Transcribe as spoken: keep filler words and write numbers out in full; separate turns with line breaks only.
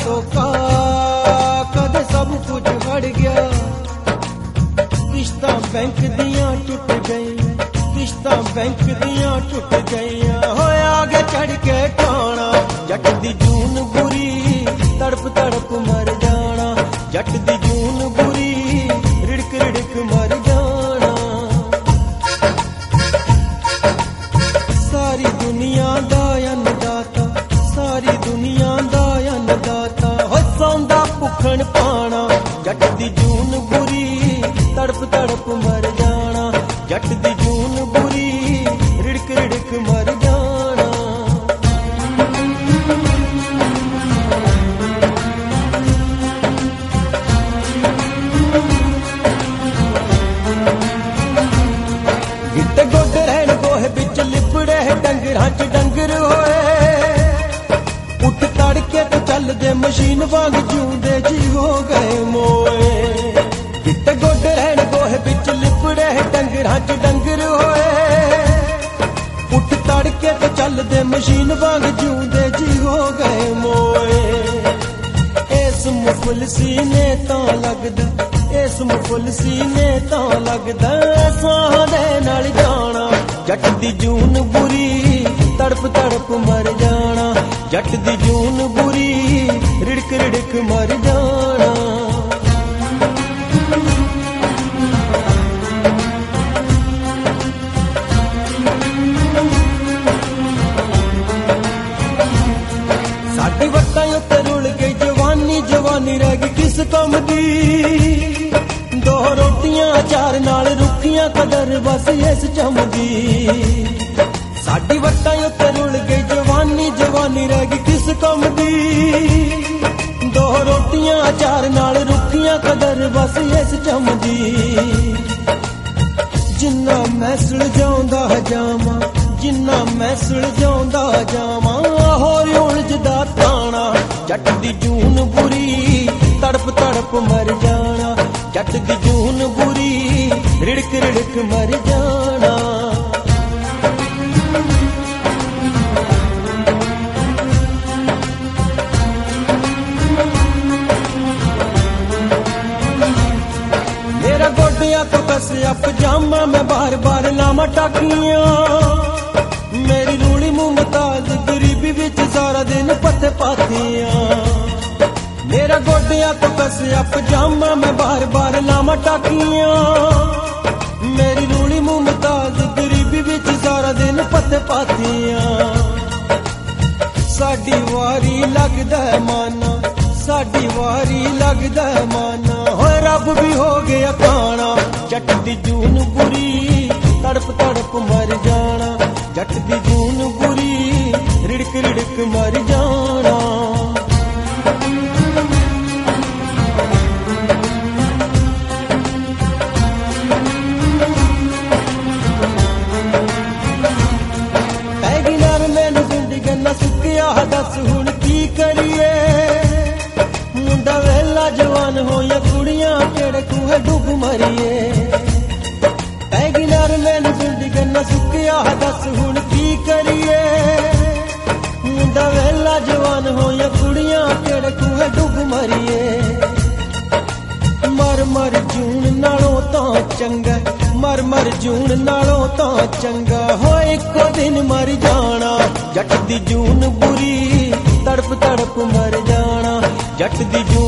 ਧੋਖਾ ਕਦੇ ਸਭ ਕੁਝ ਹੜ ਗਿਆ। ਕਿਸ਼ਤਾਂ ਬੈਂਕ ਦੀਆਂ ਟੁੱਟ ਗਈਆਂ, ਕਿਸ਼ਤਾਂ ਬੈਂਕ ਦੀਆਂ ਟੁੱਟ ਗਈਆਂ। ਹੋਇਆ ਅੱਗੇ ਚੜ ਕੇ ਟਾਣਾ ਜੱਟ ਦੀ ਜੂਨ ਬੁਰੀ, ਤੜਪ ਤੜਪ ਮਰ ਜਾਣਾ। ਜੱਟ ਦੀ ਜੂਨ ਬੁਰੀ, ਰਿੜਕ ਰਿੜਕ ਮਰ ਜਾਣਾ। ਸਾਰੀ ਦੁਨੀਆ ਦਾ ਅੰਨਦਾਤਾ, ਸਾਰੀ ਦੁਨੀਆ ਦਾ ਅੰਨਦਾਤਾ। ਹੋ ਸੌਂਦਾ ਭੁੱਖਣ ਪਾਣਾ ਜੱਟ ਦੀ ਜੂਨ ਬੁਰੀ, ਤੜਪ ਤੜਪ ਮਰ ਜਾਣਾ। ਜੱਟ ਦੀ ਜੂਨ ਬੁਰੀ, ਰਿੜਕ ਰਿੜਕ ਮਰ ਜਾਣਾ। ਗਿੱਟੇ ਗੋਡੇ ਰਹਿਣ ਗੋਹੇ ਵਿੱਚ ਲਿਬੜੇ ਡੰਗਰਾਂ ਚ ਡੰਗਰ ਹੋਏ। ਉੱਠ ਤੜਕੇ ਤੇ ਚੱਲਦੇ ਮਸ਼ੀਨ ਵਾਂਗ ਜਿਉਂਦੇ ਜੀ ਹੋ ਗਏ ਮੋਏ। ਗਿੱਟੇ ਗੋਡੇ ਰਹਿਣ ਗੋਹੇ ਵਿੱਚ ਲਿਬੜੇ ਡੰਗਰਾਂ ਚ ਡੰਗਰ ਹੋਏ। ਉੱਠ ਤੜਕੇ ਤੇ ਚੱਲਦੇ ਮਸ਼ੀਨ ਵਾਂਗ ਜਿਉਂਦੇ ਜੀ ਹੋ ਗਏ ਮੋਏ। ਇਸ ਮੁਫਲਸੀ ਨੇ ਤਾਂ ਲੱਗਦਾ, ਇਸ ਮੁਫਲਸੀ ਨੇ ਤਾਂ ਲੱਗਦਾ ਸਾਹ ਦੇ ਨਾਲ ਜਾਣਾ। ਜੱਟ ਦੀ ਜੂਨ ਬੁਰੀ, ਤੜਪ ਤੜਪ ਮਰ ਜਾਣਾ। ਜੱਟ ਦੀ ਜੂਨ ਬੁਰੀ, ਰਿੜਕ ਰਿੜਕ ਮਰ ਜਾਣਾ। ਸਾਡੀ ਵੱਟਾਂ ਉੱਤੇ ਰੁਲ ਗਈ ਜਵਾਨੀ, ਜਵਾਨੀ ਰਹਿ ਗਈ ਕਿਸ ਕੰਮ ਦੀ। ਦੋ ਰੋਟੀਆਂ ਅਚਾਰ ਨਾਲ ਰੁੱਖੀਆਂ ਕਦਰ ਬਸ ਇਸ ਜੰਮ ਦੀ। ਸਾਡੀ ਵੱਟਾਂ ਉੱਤੇ ਰੁਲ ਗਈ ਜਵਾਨੀ, ਜਵਾਨੀ ਰਹਿ ਗਈ ਕਿਸ ਕੰਮ ਦੀ। ਦੋ ਰੋਟੀਆਂ ਅਚਾਰ ਨਾਲ ਰੁੱਖੀਆਂ ਕਦਰ ਬਸ ਇਸ ਜੰਮ ਦੀ। ਜਿੰਨਾ ਮੈਂ ਸੁਲਝਾਉਂਦਾ ਜਾਵਾਂ, ਜਿੰਨਾ ਮੈਂ ਸੁਲਝਾਉਂਦਾ ਜਾਵਾਂ, ਹੋਰ ਉਲਝਦਾ ਤਾਣਾ। ਜੱਟ ਦੀ ਜੂਨ ਬੁਰੀ, ਤੜਪ ਤੜਪ ਮਰ ਜਾਣਾ। ਜੱਟ ਦੀ ਜੂਨ ਬੁਰੀ, ਰਿੜਕ ਰਿੜਕ ਮਰ ਜਾਣਾ। ਮੇਰਾ ਗੋਡਿਆਂ ਤੋਂ ਕੱਸਿਆ ਪਜਾਮਾ ਮੈਂ ਬਾਰ ਬਾਰ ਲਾਵਾਂ ਟਾਕੀਆਂ। ਮੇਰੀ ਰੂੜੀ ਮੁਮਤਾਜ਼ ਗਰੀਬੀ ਵਿੱਚ ਸਾਰਾ ਦਿਨ ਪੱਤੇ ਪਾਤੀਆਂ। ਮੇਰਾ ਗੋਡਿਆਂ ਤੋਂ ਕੱਸਿਆ ਪਜਾਮਾ ਮੈਂ ਬਾਰ ਬਾਰ ਲਾਵਾਂ ਟਾਕੀਆਂ। ਮੇਰੀ ਰੂੜੀ ਮੁਮਤਾਜ਼ ਗਰੀਬੀ ਵਿੱਚ ਸਾਰਾ ਦਿਨ ਪੱਤੇ ਪਾਤੀਆਂ। ਸਾਡੀ ਵਾਰੀ ਲੱਗਦਾ ਮਾਨਾ, ਸਾਡੀ ਵਾਰੀ ਲੱਗਦਾ ਮਾਨਾ। ਹੋਏ ਰੱਬ ਵੀ ਹੋ ਗਿਆ ਕਾਣਾ। ਜੱਟ ਦੀ ਜੂਨ ਬੁਰੀ, ਤੜਪ ਤੜਪ ਮਰ ਜਾਣਾ। ਜੱਟ ਦੀ ਜੂਨ ਬੁਰੀ, ਰਿੜਕ ਰਿੜਕ ਮਰ ਜਾਣਾ। ਪੈ ਗਈ ਨਰਮੇ ਨੂੰ ਜ਼ਿੰਦਗੀ ਨਾ ਸੁੱਕਿਆ, ਦੱਸ ਹੁਣ ਕੀ ਕਰੀਏ। ਮੁੰਡਾ ਵੇਲਾ ਜਵਾਨ ਹੋਇਆ, ਕੁੜੀਆਂ ਕਿਹੜੇ ਕੂਹੇ ਡੁੱਬ ਮਰੀਏ। ਪੈ ਗਈ ਨਰਮੇ ਨੂੰ ਜ਼ਿੰਦਗੀ ਨਾ ਸੁੱਕਿਆ, ਦੱਸ ਹੁਣ ਕੀ ਕਰੀਏ। ਮੁੰਡਾ ਵੇਲਾ ਜਵਾਨ ਹੋਇਆ, ਕੁੜੀਆਂ ਕਿਹੜੇ ਕੂਹੇ ਡੁੱਬ ਮਰੀਏ। ਮਰ ਮਰ ਜੂਨ ਨਾਲੋਂ ਤਾਂ ਚੰਗਾ, ਮਰ ਮਰ ਜੂਨ ਨਾਲੋਂ ਤਾਂ ਚੰਗਾ। ਹੋਏ ਇੱਕੋ ਦਿਨ ਮਰ ਜਾਣਾ। ਜੱਟ ਦੀ ਜੂਨ ਬੁਰੀ, ਤੜਪ ਤੜਪ ਮਰ ਜਾਣਾ। ਜੱਟ ਦੀ ਜੂਨ